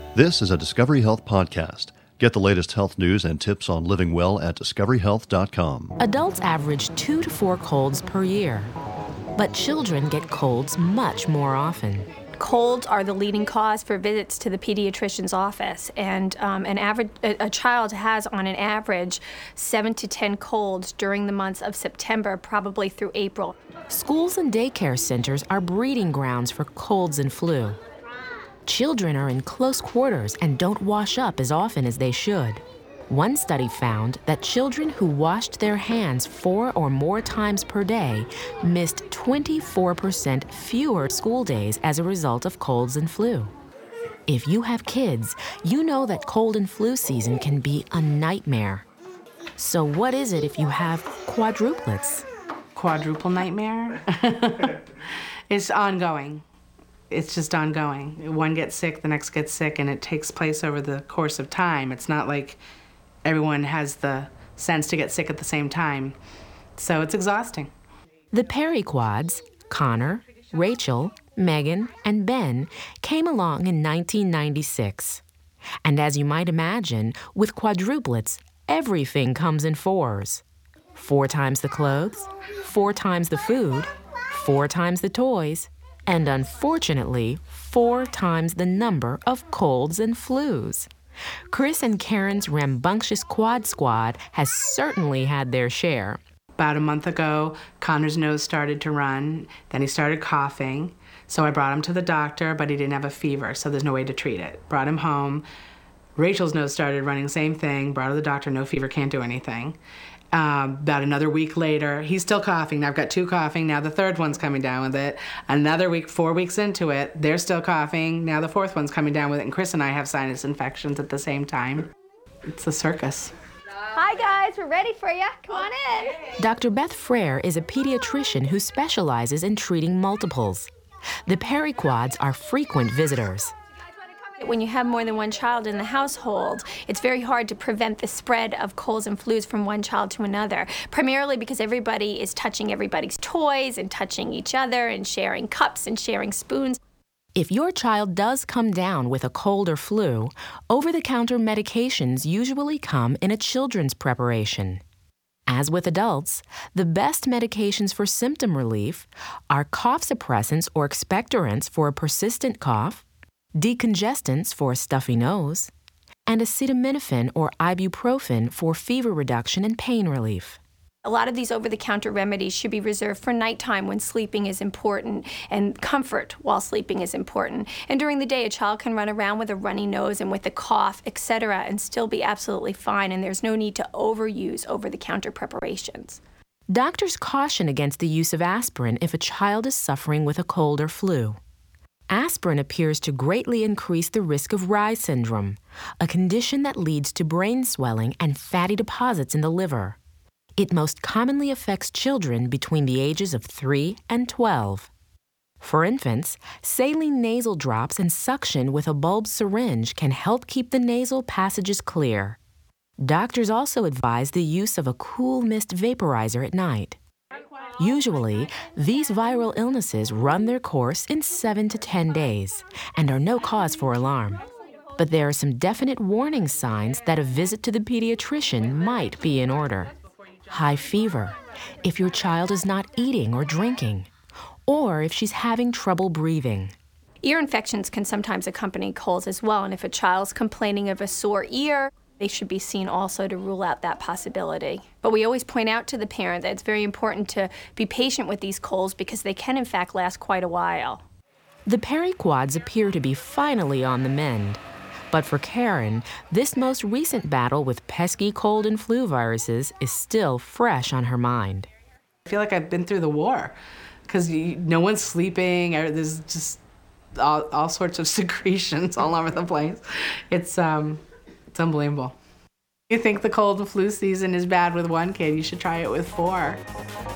This is a Discovery Health podcast. Get the latest health news and tips on living well at discoveryhealth.com. Adults average 2 to 4 colds per year, but children get colds much more often. Colds are the leading cause for visits to the pediatrician's office, and a child has, on an average, 7 to 10 colds during the months of September, probably through April. Schools and daycare centers are breeding grounds for colds and flu. Children are in close quarters and don't wash up as often as they should. One study found that children who washed their hands 4 or more times per day missed 24% fewer school days as a result of colds and flu. If you have kids, you know that cold and flu season can be a nightmare. So what is it if you have quadruplets? Quadruple nightmare? It's ongoing. It's just ongoing. One gets sick, the next gets sick, and it takes place over the course of time. It's not like everyone has the sense to get sick at the same time. So it's exhausting. The Periquads, Connor, Rachel, Megan, and Ben, came along in 1996. And as you might imagine, with quadruplets, everything comes in fours. 4 times the clothes, 4 times the food, 4 times the toys, and unfortunately, 4 times the number of colds and flus. Chris and Karen's rambunctious quad squad has certainly had their share. About a month ago, Connor's nose started to run, then he started coughing. So I brought him to the doctor, but he didn't have a fever, so there's no way to treat it. Brought him home. Rachel's nose started running, same thing. Brought her to the doctor, no fever, can't do anything. About another week later, he's still coughing. Now I've got 2 coughing. Now the 3rd one's coming down with it. Another week, 4 weeks into it, they're still coughing. Now the 4th one's coming down with it. And Chris and I have sinus infections at the same time. It's a circus. Hi guys, we're ready for you. Come on in. Dr. Beth Frere is a pediatrician who specializes in treating multiples. The Periquads are frequent visitors. When you have more than one child in the household, it's very hard to prevent the spread of colds and flus from one child to another, primarily because everybody is touching everybody's toys and touching each other and sharing cups and sharing spoons. If your child does come down with a cold or flu, over-the-counter medications usually come in a children's preparation. As with adults, the best medications for symptom relief are cough suppressants or expectorants for a persistent cough, decongestants for a stuffy nose, and acetaminophen or ibuprofen for fever reduction and pain relief. A lot of these over-the-counter remedies should be reserved for nighttime when sleeping is important, and comfort while sleeping is important. And during the day, a child can run around with a runny nose and with a cough, etc., and still be absolutely fine, and there's no need to overuse over-the-counter preparations. Doctors caution against the use of aspirin if a child is suffering with a cold or flu. Aspirin appears to greatly increase the risk of Reye syndrome, a condition that leads to brain swelling and fatty deposits in the liver. It most commonly affects children between the ages of 3 and 12. For infants, saline nasal drops and suction with a bulb syringe can help keep the nasal passages clear. Doctors also advise the use of a cool mist vaporizer at night. Usually, these viral illnesses run their course in 7 to 10 days and are no cause for alarm. But there are some definite warning signs that a visit to the pediatrician might be in order. High fever, if your child is not eating or drinking, or if she's having trouble breathing. Ear infections can sometimes accompany colds as well, and if a child's complaining of a sore ear, they should be seen also to rule out that possibility. But we always point out to the parent that it's very important to be patient with these colds because they can in fact last quite a while. The Periquads appear to be finally on the mend. But for Karen, this most recent battle with pesky cold and flu viruses is still fresh on her mind. I feel like I've been through the war because no one's sleeping. There's just all sorts of secretions all over the place. It's unbelievable. You think the cold and flu season is bad with one kid, you should try it with 4.